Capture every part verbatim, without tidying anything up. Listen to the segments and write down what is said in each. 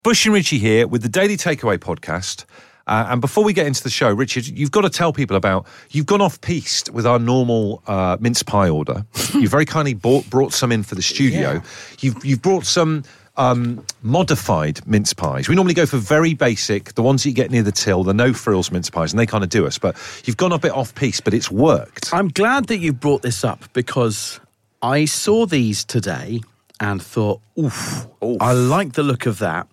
Bush and Richie here with the Daily Takeaway podcast. Uh, and before we get into the show, Richard, you've got to tell people about, you've gone off-piste with our normal uh, mince pie order. You very kindly bought, brought some in for the studio. Yeah. You've, you've brought some um, modified mince pies. We normally go for very basic, the ones that you get near the till, the no-frills mince pies, and they kind of do us. But you've gone a bit off-piste, but it's worked. I'm glad that you brought this up because I saw these today and thought, oof, oof. I like the look of that.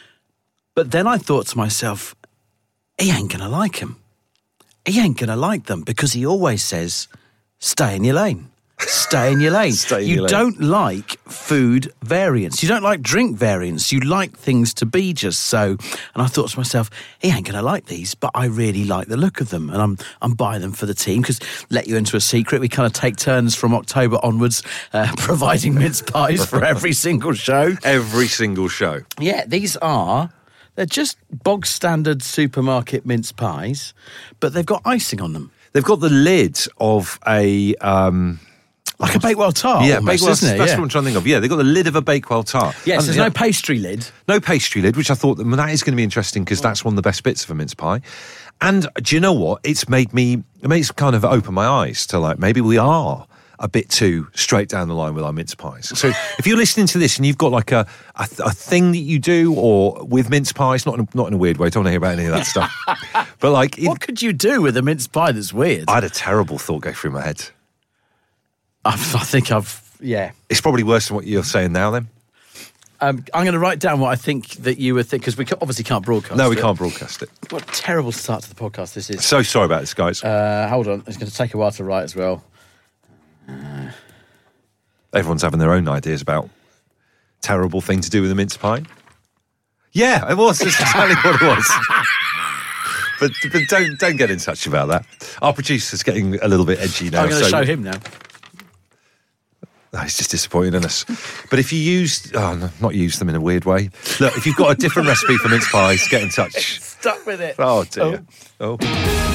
But then I thought to myself, he ain't going to like him. He ain't going to like them because he always says, stay in your lane. Stay in your lane. Stay in you your lane. don't like food variants. You don't like drink variants. You like things to be just so. And I thought to myself, he ain't going to like these, but I really like the look of them. And I'm I'm buying them for the team because, let you into a secret, we kind of take turns from October onwards uh, providing mince pies for every single show. Every single show. Yeah, these are... They're just bog standard supermarket mince pies, but they've got icing on them. They've got the lid of a... Um, like a Bakewell tart. Yeah, almost, Bakewell, isn't it? that's yeah. what I'm trying to think of. Yeah, they've got the lid of a Bakewell tart. Yes, and, there's yeah, no pastry lid. No pastry lid, which I thought well, that is going to be interesting because that's one of the best bits of a mince pie. And do you know what? It's made me... It makes kind of open my eyes to like, maybe we are a bit too straight down the line with our mince pies. So if you're listening to this and you've got like a a, th- a thing that you do or with mince pies, not in a, not in a weird way, I don't want to hear about any of that stuff. But like... What it, could you do with a mince pie that's weird? I had a terrible thought go through my head. I, I think I've... Yeah. It's probably worse than what you're saying now then. Um, I'm going to write down what I think that you were thinking, because we obviously can't broadcast No, we it. can't broadcast it. What a terrible start to the podcast this is. So sorry about this, guys. Uh, hold on. It's going to take a while to write as well. Uh, Everyone's having their own ideas about terrible thing to do with a mince pie. Yeah, it was. That's exactly what it was. But, but don't don't get in touch about that. Our producer's getting a little bit edgy now. I'm going to so, show him now. Oh, he's just disappointed in us. But if you used... Oh, no, not use them in a weird way. Look, if you've got a different recipe for mince pies, get in touch. Stuck with it. Oh, dear. Oh. oh.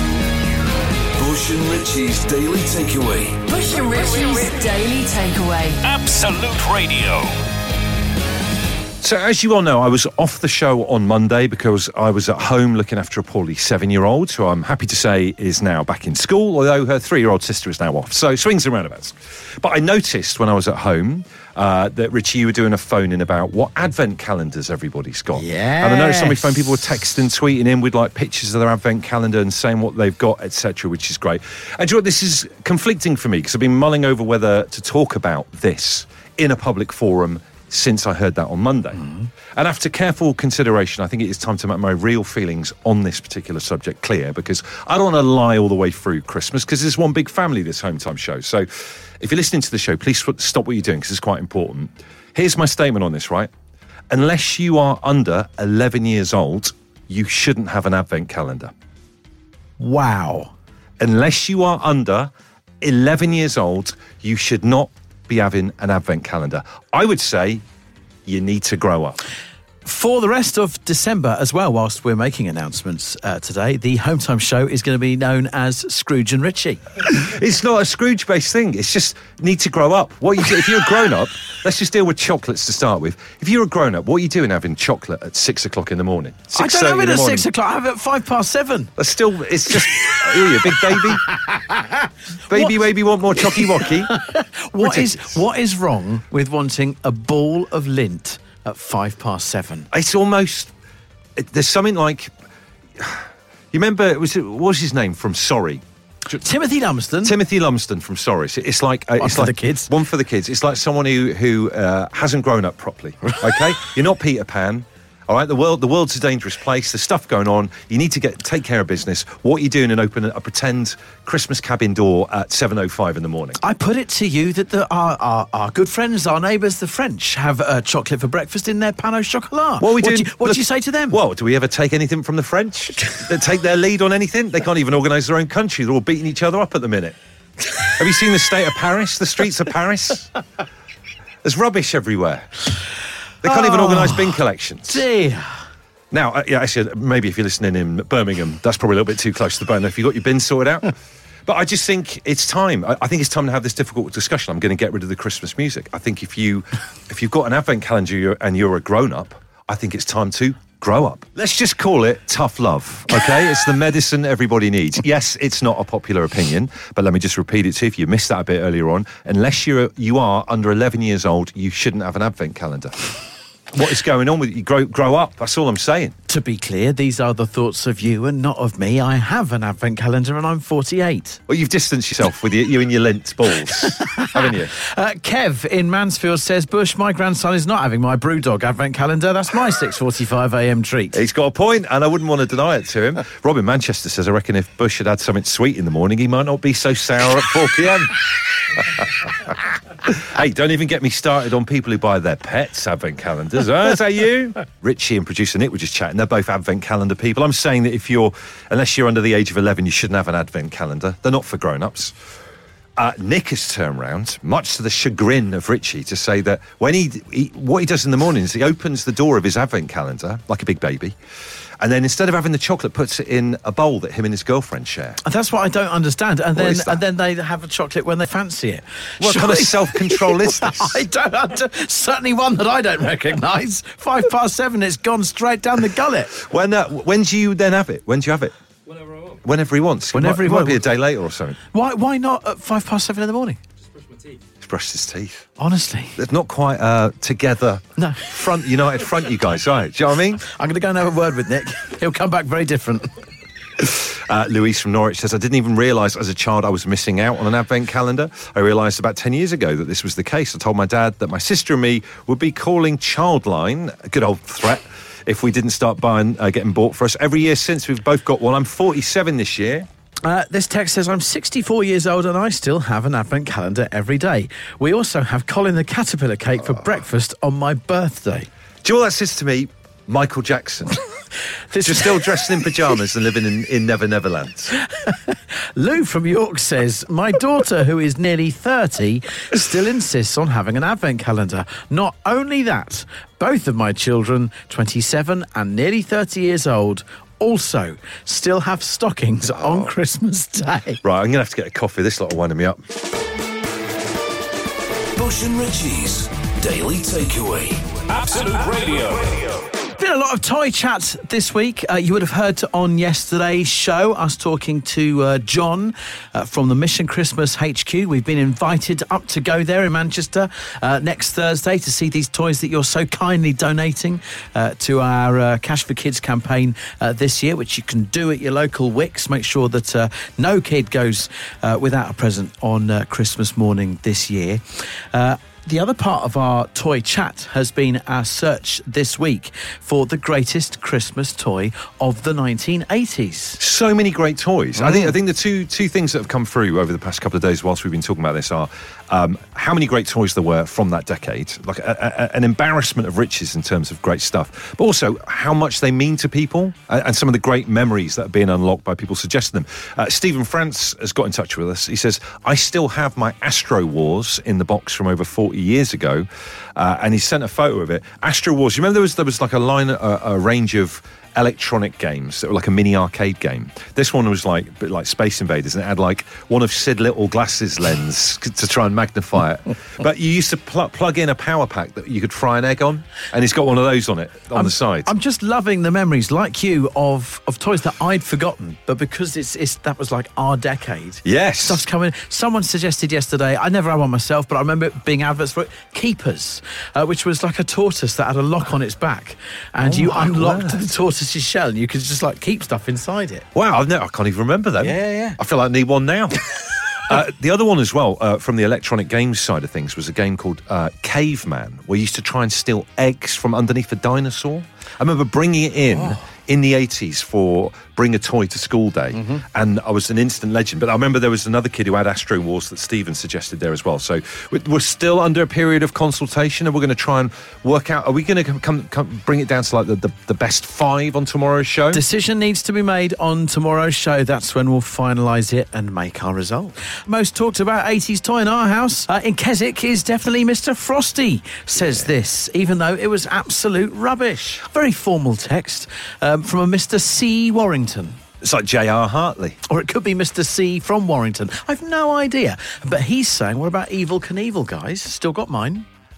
Bush and Richie's Daily Takeaway. Bush and Richie's Daily Takeaway. Absolute Radio. So, as you all know, I was off the show on Monday because I was at home looking after a poorly seven-year-old, who I'm happy to say is now back in school, although her three-year-old sister is now off. So, swings and roundabouts. But I noticed when I was at home uh, that, Richie, you were doing a phone-in about what advent calendars everybody's got. Yes. And I noticed on my phone people were texting, tweeting in with, like, pictures of their advent calendar and saying what they've got, et cetera, which is great. And do you know what? This is conflicting for me because I've been mulling over whether to talk about this in a public forum since I heard that on Monday. Mm. And after careful consideration, I think it is time to make my real feelings on this particular subject clear, because I don't want to lie all the way through Christmas, because there's one big family, this Home Time show. So if you're listening to the show, please stop what you're doing, because it's quite important. Here's my statement on this, right? Unless you are under eleven years old, you shouldn't have an advent calendar. Wow. Unless you are under eleven years old, you should not be having an advent calendar. I would say you need to grow up. For the rest of December as well, whilst we're making announcements uh, today, the Home Time show is going to be known as Scrooge and Richie. It's not a Scrooge-based thing. It's just need to grow up. What you do, if you're a grown-up, let's just deal with chocolates to start with. If you're a grown-up, what are you doing having chocolate at six o'clock in the morning? I don't have it at six o'clock. I have it at five past seven. That's still, it's just, are you a big baby? Baby, What? baby, want more chocky wocky? What is what is wrong with wanting a ball of lint at five past seven? It's almost, there's something like, you remember, was it, what was his name from Sorry? Timothy Lumsden. Timothy Lumsden from Sorry. It's like uh, One it's for like the kids. One for the kids. It's like someone who who uh, hasn't grown up properly. Okay, you're not Peter Pan. All right, the world the world's a dangerous place. There's stuff going on. You need to get take care of business. What are you doing and open a, a pretend Christmas cabin door at seven oh five in the morning? I put it to you that the, our, our our good friends, our neighbours, the French, have uh, chocolate for breakfast in their pain au chocolat. What, are we what doing? do you, what Look, do you say to them? Well, do we ever take anything from the French? They take their lead on anything? They can't even organise their own country. They're all beating each other up at the minute. Have you seen the state of Paris? The streets of Paris? There's rubbish everywhere. They can't oh, even organise bin collections. Dear. Now, uh, yeah, actually, maybe if you're listening in Birmingham, that's probably a little bit too close to the bone. If you've got your bin sorted out. But I just think it's time. I, I think it's time to have this difficult discussion. I'm going to get rid of the Christmas music. I think if, you, if you've got an advent calendar you're, and you're a grown-up, I think it's time to grow up. Let's just call it tough love, okay? It's the medicine everybody needs. Yes, it's not a popular opinion, but let me just repeat it to you if you missed that a bit earlier on. Unless you're, you are under eleven years old, you shouldn't have an advent calendar. What is going on with you? Grow, grow up. That's all I'm saying. To be clear, these are the thoughts of you and not of me. I have an advent calendar and I'm forty-eight. Well, you've distanced yourself with your, you and your lint balls, haven't you? Uh, Kev in Mansfield says, Bush, my grandson is not having my Brewdog advent calendar. That's my six forty-five a m treat. He's got a point, and I wouldn't want to deny it to him. Robin Manchester says, I reckon if Bush had had something sweet in the morning, he might not be so sour at four p m. Hey, don't even get me started on people who buy their pets advent calendars. Oh, is that you? Richie and producer Nick were just chatting. They're both advent calendar people. I'm saying that if you're, unless you're under the age of eleven, you shouldn't have an advent calendar. They're not for grown-ups. Uh, Nick has turned round, much to the chagrin of Richie, to say that when he, he what he does in the morning is he opens the door of his advent calendar like a big baby, and then instead of having the chocolate, puts it in a bowl that him and his girlfriend share. That's what I don't understand. And What then is that? and then they have a chocolate when they fancy it. What kind of self-control is this? I don't, I don't certainly one that I don't recognise. Five past seven, it's gone straight down the gullet. When uh, when do you then have it? When do you have it? Whenever I want. Whenever he wants. Whenever it he might, it might be a wants. day later or something. Why why not at five past seven in the morning? Just brush my teeth. He's brushed his teeth. Honestly. They're not quite uh, together. No. Front, united front, you guys, right? Do you know what I mean? I'm going to go and have a word with Nick. He'll come back very different. Uh, Louise from Norwich says, I didn't even realise as a child I was missing out on an advent calendar. I realised about ten years ago that this was the case. I told my dad that my sister and me would be calling Childline, a good old threat, if we didn't start buying, uh, getting bought for us. Every year since, we've both got one. I'm forty-seven this year. Uh, this text says, I'm sixty-four years old and I still have an advent calendar every day. We also have Colin the Caterpillar cake for breakfast on my birthday. Do you know what that says to me? Michael Jackson. This Just still dressed in pyjamas and living in, in Never Never Land. Lou from York says, my daughter, who is nearly thirty, still insists on having an advent calendar. Not only that, both of my children, twenty-seven and nearly thirty years old, also still have stockings on Christmas Day. Right, I'm going to have to get a coffee. This lot are winding me up. Bush and Richie's Daily Takeaway. Absolute Radio. Been a lot of toy chat this week. Uh, you would have heard on yesterday's show us talking to uh, John uh, from the Mission Christmas H Q. We've been invited up to go there in Manchester uh, next Thursday to see these toys that you're so kindly donating uh, to our uh, Cash for Kids campaign uh, this year, which you can do at your local Wickes. Make sure that uh, no kid goes uh, without a present on uh, Christmas morning this year. Uh, The other part of our toy chat has been our search this week for the greatest Christmas toy of the nineteen eighties. So many great toys. I think I think the two two things that have come through over the past couple of days whilst we've been talking about this are um, how many great toys there were from that decade, like a, a, an embarrassment of riches in terms of great stuff, but also how much they mean to people and, and some of the great memories that are being unlocked by people suggesting them. Uh, Stephen France has got in touch with us. He says, I still have my Astro Wars in the box from over forty years ago, uh, and he sent a photo of it. Astro Wars, you remember there was there was like a line, a, a range of electronic games that were like a mini arcade game. This one was like a bit like Space Invaders, and it had like one of Sid Little glasses lens to try and magnify it. But you used to pl- plug in a power pack that you could fry an egg on, and he's got one of those on it on I'm, the side. I'm just loving the memories, like you, of of toys that I'd forgotten, but because it's, it's that was like our decade. Yes. Stuff's coming. Someone suggested yesterday, I never had one myself, but I remember it being adverts for it, Keepers, uh, which was like a tortoise that had a lock on its back, and Oh you my unlocked word. the tortoise's shell, and you could just like keep stuff inside it. Wow, I've never, I can't even remember that. Yeah, yeah, yeah. I feel like I need one now. Uh, the other one as well, uh, from the electronic games side of things, was a game called uh, Caveman, where you used to try and steal eggs from underneath a dinosaur. I remember bringing it in Oh. in the eighties for Bring a Toy to School Day, Mm-hmm. and I was an instant legend. But I remember there was another kid who had Astro Wars that Stephen suggested there as well. So we- we're still under a period of consultation, and we're going to try and work out, are we going to come, come bring it down to like the, the, the best five on tomorrow's show? Decision needs to be made on tomorrow's show. That's when we'll finalise it and make our result. Most talked about eighties toy in our house uh, in Keswick is definitely Mister Frosty, says this, even though it was absolute rubbish. Very formal text um, from a Mister C. Warrington. It's like J R Hartley. Or it could be Mister C from Warrington. I've no idea. But he's saying, what about Evil Knievel, guys? Still got mine.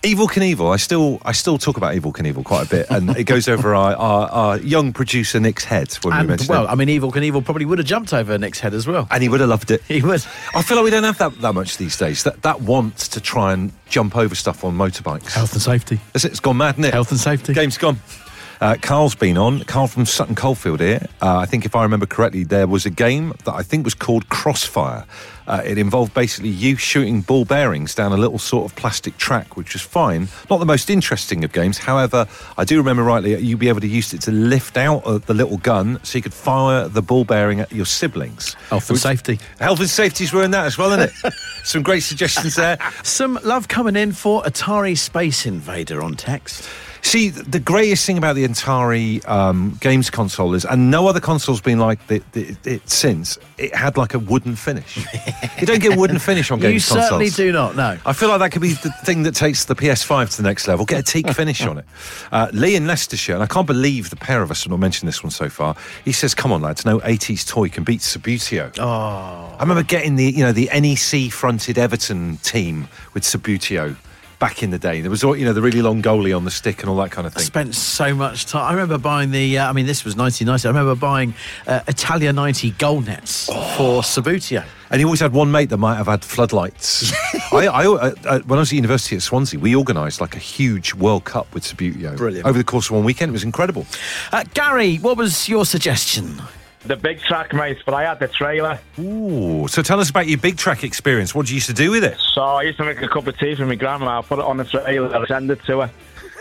Evel Knievel, I still I still talk about Evel Knievel quite a bit, and it goes over our, our, our young producer Nick's head when And, we mention well, it. I mean, Evel Knievel probably would have jumped over Nick's head as well. And he would have loved it. He would. I feel like we don't have that, that much these days. That that want to try and jump over stuff on motorbikes. Health and safety. That's it, it's gone mad, isn't it? Health and safety. Game's gone. Uh, Carl's been on. Carl from Sutton Coldfield here. Uh, I think if I remember correctly, there was a game that I think was called Crossfire. Uh, it involved basically you shooting ball bearings down a little sort of plastic track, which was fine. Not the most interesting of games. However, I do remember rightly, you'd be able to use it to lift out uh, the little gun so you could fire the ball bearing at your siblings. Health and Which- safety. Health and safety's were in that as well, isn't it? Some great suggestions there. Some love coming in for Atari Space Invader on text. See, the greatest thing about the Atari um, games console is, and no other console's been like the, the, it since, it had like a wooden finish. You don't get a wooden finish on You games consoles. certainly do not, no. I feel like that could be the thing that takes the P S five to the next level. Get a teak finish on it. Uh, Lee in Leicestershire, and I can't believe the pair of us have not mentioned this one so far. He says, "Come on, lads, no eighties toy can beat Subbuteo." Oh. I remember getting the, you know, the N E C-fronted Everton team with Subbuteo back in the day. There was, all, you know, the really long goalie on the stick and all that kind of I thing. spent so much time. I remember buying the, uh, I mean, this was nineteen ninety. I remember buying uh, Italia ninety goal nets for Subbuteo. And he always had one mate that might have had floodlights. I, I, uh, when I was at university at Swansea, we organised like a huge World Cup with Subbuteo. Brilliant. Over the course of one weekend. It was incredible. Uh, Gary, what was your suggestion? The big track, mate, but I had the trailer. Ooh. So tell us about your big track experience. What did you used to do with it? So I used to make a cup of tea for my grandma, put it on the trailer and send it to her.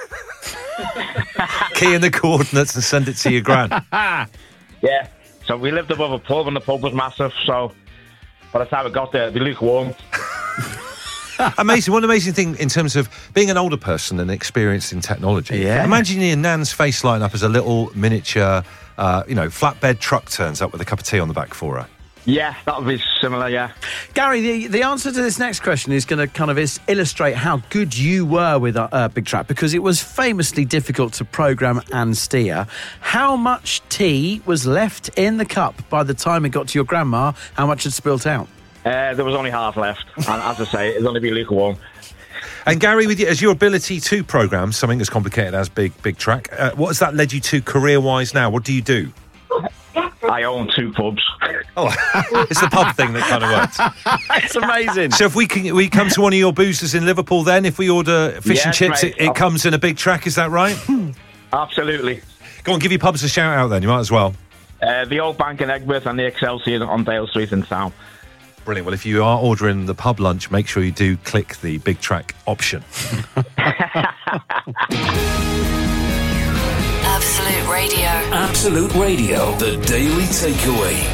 Key in the coordinates and send it to your gran. Yeah. So we lived above a pub and the pub was massive, so by the time we got there, it'd be lukewarm. Amazing. One amazing thing in terms of being an older person and experienced in technology. Yeah. Imagine your nan's face lighting up as a little miniature, uh, you know, flatbed truck turns up with a cup of tea on the back for her. Yeah, that would be similar, yeah. Gary, the, the answer to this next question is going to kind of is illustrate how good you were with a uh, Big Track, because it was famously difficult to program and steer. How much tea was left in the cup by the time it got to your grandma? How much had spilt out? Uh, there was only half left, and as I say, it'd only be lukewarm. And Gary, with you, as your ability to program something as complicated as Big Big Track, uh, what has that led you to career-wise now? What do you do? I own two pubs. Oh, it's the pub thing that kind of works. It's amazing. So if we can, we come to one of your boosters in Liverpool, then if we order fish and Yes, chips, mate. it, it comes in a Big Track. Is that right? Absolutely. Go on, give your pubs a shout out. Then you might as well. Uh, the Old Bank in Egberth and the Excelsior on Dale Street in town. Brilliant. Well, if you are ordering the pub lunch, make sure you do click the Big Track option. Absolute Radio. Absolute Radio. The Daily Takeaway.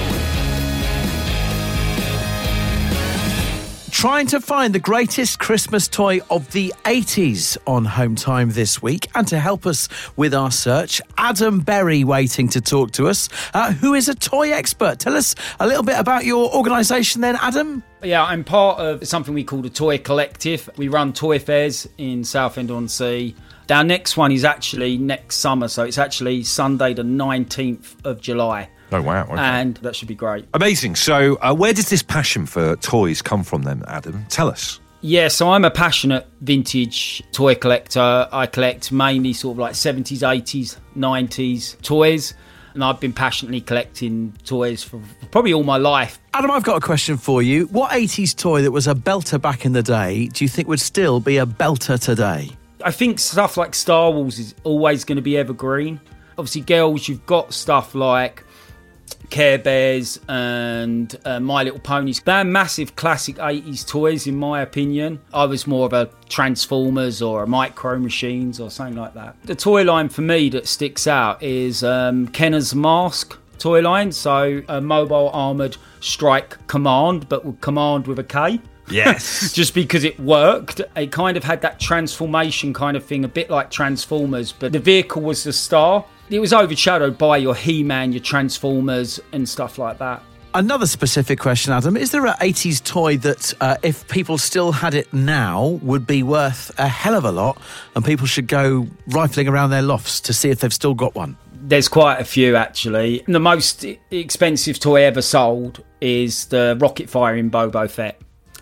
Trying to find the greatest Christmas toy of the eighties on Home Time this week. And to help us with our search, Adam Berry waiting to talk to us, uh, who is a toy expert. Tell us a little bit about your organisation then, Adam. Yeah, I'm part of something we call the Toy Collective. We run toy fairs in Southend-on-Sea. Our next one is actually next summer, so it's actually Sunday the nineteenth of July. Oh, wow. Okay. And that should be great. Amazing. So uh, where does this passion for toys come from then, Adam? Tell us. Yeah, so I'm a passionate vintage toy collector. I collect mainly sort of like seventies, eighties, nineties toys. And I've been passionately collecting toys for probably all my life. Adam, I've got a question for you. What eighties toy that was a belter back in the day do you think would still be a belter today? I think stuff like Star Wars is always going to be evergreen. Obviously, girls, you've got stuff like Care Bears and uh, My Little Ponies. They're massive classic eighties toys, in my opinion. I was more of a Transformers or a Micro Machines or something like that. The toy line for me that sticks out is um, Kenner's Mask toy line. So a mobile armoured strike command, but with command with a K. Yes. Just because it worked. It kind of had that transformation kind of thing, a bit like Transformers, but the vehicle was the star. It was overshadowed by your He-Man, your Transformers and stuff like that. Another specific question, Adam. Is there an eighties toy that, uh, if people still had it now, would be worth a hell of a lot and people should go rifling around their lofts to see if they've still got one? There's quite a few, actually. The most expensive toy ever sold is the rocket firing Boba Fett.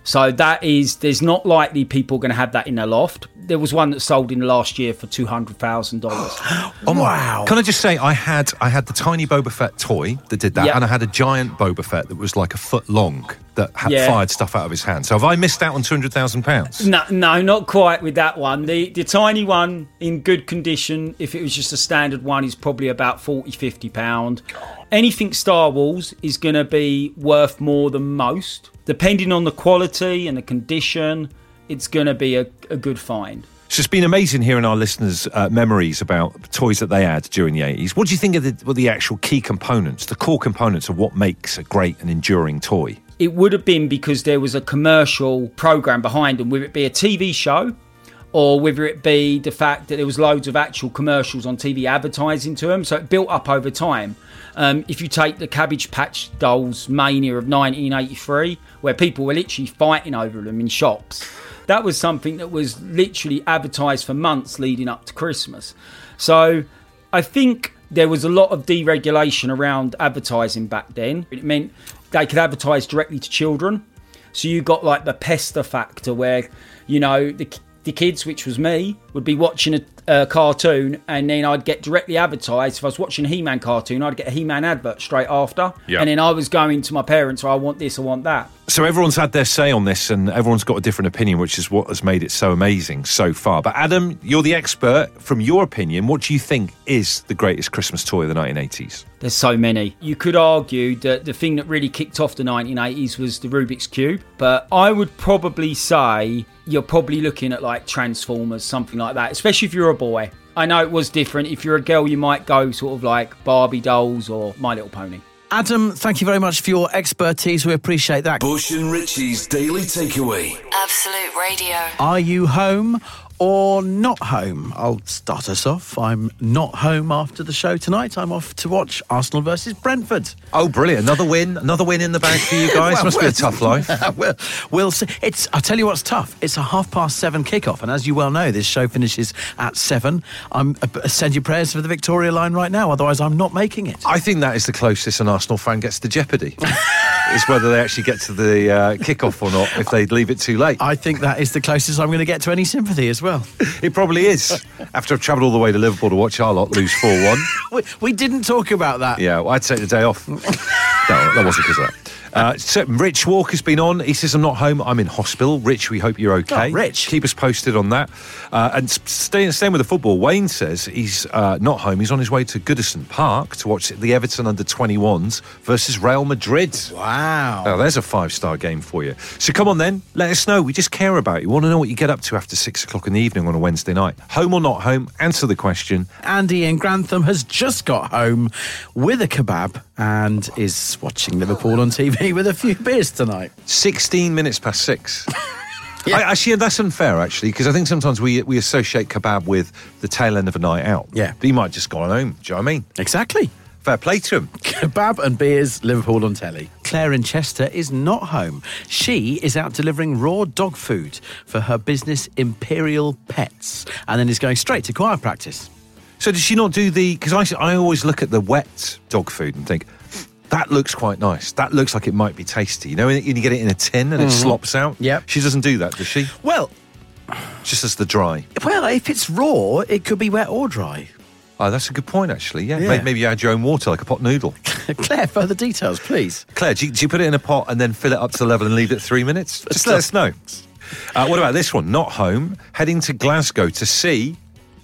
So that is, there's not likely people going to have that in their loft. There was one that sold in the last year for two hundred thousand dollars. Oh wow. Can I just say, I had I had the tiny Boba Fett toy that did that, Yep. and I had a giant Boba Fett that was like a foot long that had Yeah. fired stuff out of his hand. So have I missed out on two hundred thousand pounds? No, no, not quite with that one. The the tiny one in good condition, if it was just a standard one, is probably about forty, fifty pounds. Anything Star Wars is going to be worth more than most. Depending on the quality and the condition, it's going to be a, a good find. It's just been amazing hearing our listeners' uh, memories about toys that they had during the eighties. What do you think of the, well, the actual key components, the core components of what makes a great and enduring toy? It would have been because there was a commercial program behind them, whether it be a T V show or whether it be the fact that there was loads of actual commercials on T V advertising to them. So it built up over time. Um, if you take the Cabbage Patch Dolls mania of nineteen eighty-three, where people were literally fighting over them in shops, that was something that was literally advertised for months leading up to Christmas. So I think there was a lot of deregulation around advertising back then. It meant they could advertise directly to children. So you got like the pester factor where, you know, the the kids, which was me, would be watching a, a cartoon, and then I'd get directly advertised. If I was watching a He-Man cartoon, I'd get a He-Man advert straight after. Yeah. And then I was going to my parents, oh, I want this, I want that. So everyone's had their say on this, and everyone's got a different opinion, which is what has made it so amazing so far. But Adam, you're the expert. From your opinion, what do you think is the greatest Christmas toy of the nineteen eighties? There's so many. You could argue that the thing that really kicked off the nineteen eighties was the Rubik's Cube. But I would probably say you're probably looking at like Transformers, something like that, especially if you're a boy. I know it was different. If you're a girl, you might go sort of like Barbie dolls or My Little Pony. Adam, thank you very much for your expertise. We appreciate that. Bush and Richie's Daily Takeaway. Absolute Radio. Are you home or not home? I'll start us off. I'm not home after the show tonight. I'm off to watch Arsenal versus Brentford. Oh, brilliant. Another win. Another win in the bag for you guys. Well, Must be a tough life. we'll, we'll see. It's, I'll tell you what's tough. It's a half past seven kickoff, and as you well know, this show finishes at seven. I'm uh, send your prayers for the Victoria line right now, otherwise I'm not making it. I think that is the closest an Arsenal fan gets to Jeopardy. Is whether they actually get to the uh, kickoff or not, if they leave it too late. I think that is the closest I'm going to get to any sympathy as well. It probably is. After I've travelled all the way to Liverpool to watch our lot lose four one. we, we didn't talk about that. Yeah, well, I'd take the day off. No, that wasn't because of that. Uh, so Rich Walker's been on. He says, I'm not home. I'm in hospital. Rich, we hope you're okay. Oh, Rich. Keep us posted on that. Uh, and staying, staying with the football, Wayne says he's uh, not home. He's on his way to Goodison Park to watch the Everton under twenty-ones versus Real Madrid. Wow. Oh, there's a five-star game for you. So come on then, let us know. We just care about you. We want to know what you get up to after six o'clock in the evening on a Wednesday night. Home or not home? Answer the question. Andy in Grantham has just got home with a kebab and is watching Liverpool on T V with a few beers tonight. sixteen minutes past six. Yeah. I, actually, that's unfair, actually, because I think sometimes we we associate kebab with the tail end of a night out. Yeah. But he might just gone home. Do you know what I mean? Exactly. Fair play to him. Kebab and beers, Liverpool on telly. Claire in Chester is not home. She is out delivering raw dog food for her business Imperial Pets and then is going straight to choir practice. So did she not do the... Because I, I always look at the wet dog food and think, that looks quite nice. That looks like it might be tasty. You know, when you get it in a tin and it slops out? Yep. She doesn't do that, does she? Well, Just as the dry. well, if it's raw, it could be wet or dry. Oh, that's a good point, actually. Yeah, Yeah. Maybe, maybe you add your own water, like a pot noodle. Claire, further details, please. Claire, do you, do you put it in a pot and then fill it up to the level and leave it three minutes? Just let us know. Uh, what about this one? Not home, heading to Glasgow to see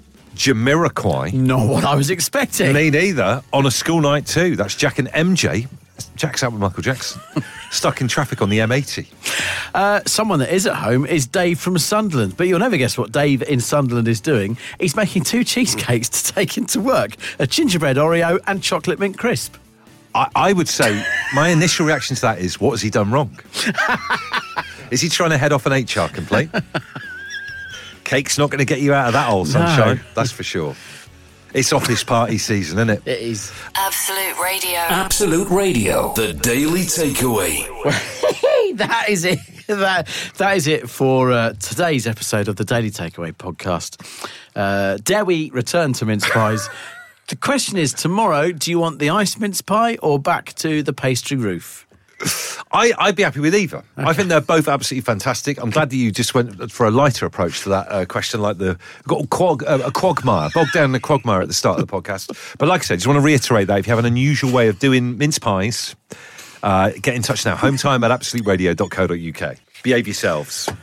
Jamiroquai. Not what I was expecting. Me neither. On a school night too. That's Jack and M J. Jack's out with Michael Jackson. Stuck in traffic on the M eighty. Uh, someone that is at home is Dave from Sunderland. But you'll never guess what Dave in Sunderland is doing. He's making two cheesecakes to take into work. A gingerbread Oreo and chocolate mint crisp. I, I would say my initial reaction to that is, what has he done wrong? Is he trying to head off an H R complaint? Cake's not going to get you out of that hole, sunshine. No. That's for sure. It's office party season, isn't it? It is. Absolute Radio. Absolute Radio. The Daily Takeaway. That is it. That, that is it for uh, today's episode of the Daily Takeaway podcast. Uh, dare we return to mince pies? The question is, tomorrow, do you want the ice mince pie or back to the pastry roof? I, I'd be happy with either. Okay. I think they're both absolutely fantastic. I'm glad that you just went for a lighter approach to that uh, question, like the got a, quag, uh, a quagmire, bogged down in a quagmire at the start of the podcast. But like I said, just want to reiterate that if you have an unusual way of doing mince pies, uh, get in touch now. Home time at absolute radio dot co dot uk. Behave yourselves.